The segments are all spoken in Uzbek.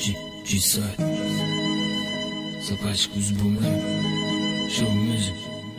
G-side. Собачку с бумрой. Show music.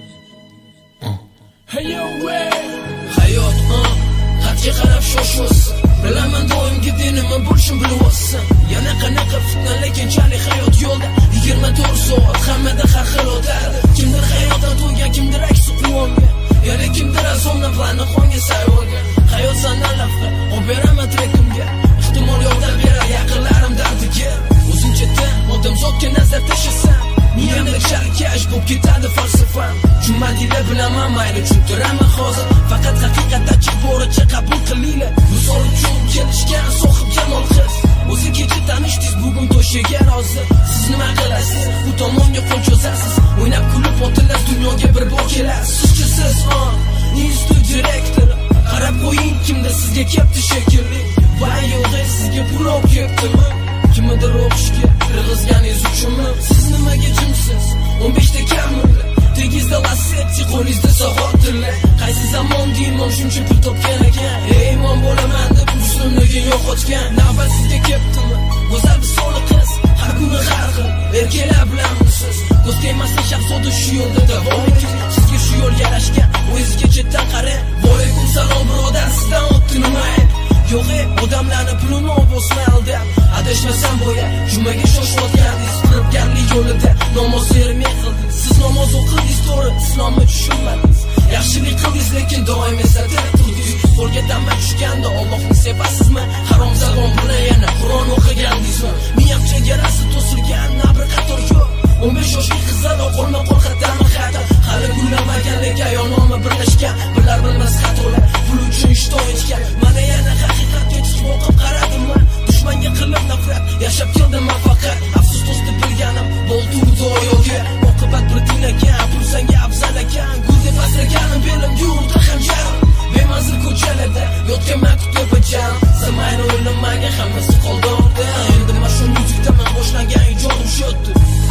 Hey yo way. Hayot xatga qarab shoshvosan. Bilaman doim nima bo'lishini bilyapsan. Yana qanaqa fitna lekin chali hayot yo'lda 24 soat hammada har xil o'tadi. Kimdir hayotdan to'ygan, kimdir aksi quvongan. Yana kimdir azomdan planni qonga sayyorgan. Hayot sandan lafqa olib beraman trekimga. Ehtimol yordam berar yaqinlarim dardiga. O'zimcha odamzodga nazar tashlasam, miyamda sharkash bo'lib ketadi falsafam. Tushunmadinglar bilaman, mayli tushuntiraman hozir. Faqat haqiqatda chiq boricha qabul qilinglar. Misol uchun kelishgan sohib jamol qiz. O'zi kecha tanishdingiz, bugun to'shagan hozir. Siz nima qilasiz? Bu tomonga qo'l cho'zasiz. O'ynab kulib otilasiz, dunyoga bir bor kelasiz. Siz institut direktori. Qarab qo'ying, kimdir sizga kelibdi shekilli. Voy yo'q, sizga pul olib kelibdimi? Kimdir o'qishga kirgizganingiz uchunmi? Siz nimaga jimsiz? 15 ta kammi? Tegizda lasetti, qo'lingizda so'g'otirlar. Qaysi zamon deyman shuncha pul topgan ekan. Ey imon bo'laman deb muslimligi yo'qotgan. Navbat sizga kelibdimi? Go'zal bisoli qiz, har kuni har xil erkaklar bilan siz. Ko'z tegmasdan shahzoda shu yo'lda davom eting. Sizga shu yo'l yarashgan, o'zingizga chetdan qarang. Volaykum salom birodar, sizdan o'tdi nima? Yo'q, odamlarni pulini olib aldab, adashmasam bo'ya, jumaga shoshayotganingiz, firibgarlik yo'lida namoz ermay qildingiz. Siz namoz o'qidingiz, to'g'ri, islomni tushunmadingiz. Yaxshilik qildingiz, lekin doim eslatib turdingiz. Qo'lga damma tushganda Allohni sevasizmi? Harom zabon bilan yana Qur'on o'qigandingizmi? Miyam chegarasi to'silgan, nabri qator yo'q. 15 yoshli qizlar qo'lma qo'l xatami xato. Hali gullamagan lekin ayolnomi birlashgan. Bilar bilmas xatolar, pul uchun ishton ichgan. Mana yana haqiqatga chiqib o'qib qaradimmi? Dushmanga qilib nafrat, yashab keldim faqat. Afsus do'sti bilganim, bo'ldi doyoga. Oqibat bir tilagan, pul senga afzal ekan. Guldeb asraganim belim yurdi hamjarim. Bemanzil ko'chalarda yotganman kutib bajarim. Zamayni o'ylamagan hammasi qoldi ortda. Endi mana shu muzikdaman boshlagan ijodim shotdi.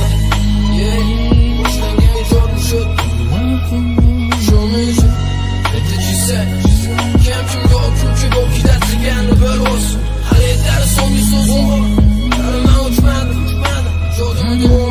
Boshlangan ijodim shotdi. Show music. Bitta G-side. Kimga o'tkinchi bo'lib ketilganini bilolsin. Hali yetari so'nggi so'zim bor. Hali men uchmadim. Jodim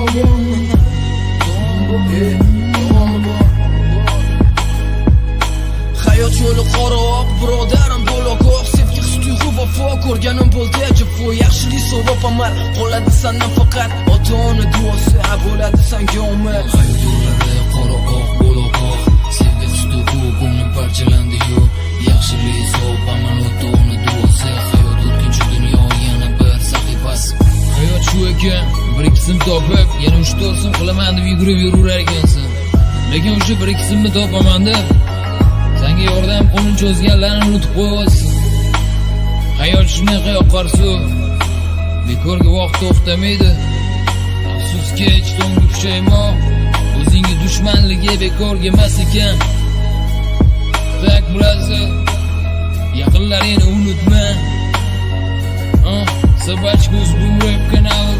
hayot yo'li qoroq, birodarim bo'loq, sevgi his-tuyg'u vafo ko'rganim bo'ldi jafo. Yaxshilik savob amal qoladi sandan faqat ota-ona duosi, bo'ladi senga omad. Hayot yo'llari qoroq, bo'loq, sevgi his-tuyg'u ko'nglim parchalandi yo'q. Yaxshilik savob amal ota-ona duosi. Hayot o'tkinchi dunyo yana bir sahifasi. Hayot shu ekan, bir ikkisim topib, yana 3-4 so'm qilaman deb yugurib yurar ekansan. Lekin o'sha bir ikkisimni topaman deb senga yordam qo'lini cho'zganlarni unutib qo'yapsan. Hayot shunaqa yoqarsu, bekorga vaqt to'xtamaydi. Afsuski, ichtonga pushaymon, o'zingga dushmanligi bekorga emas ekan. Tak brother, yaqinlaringni unutma. Собачку с бумрой в канал.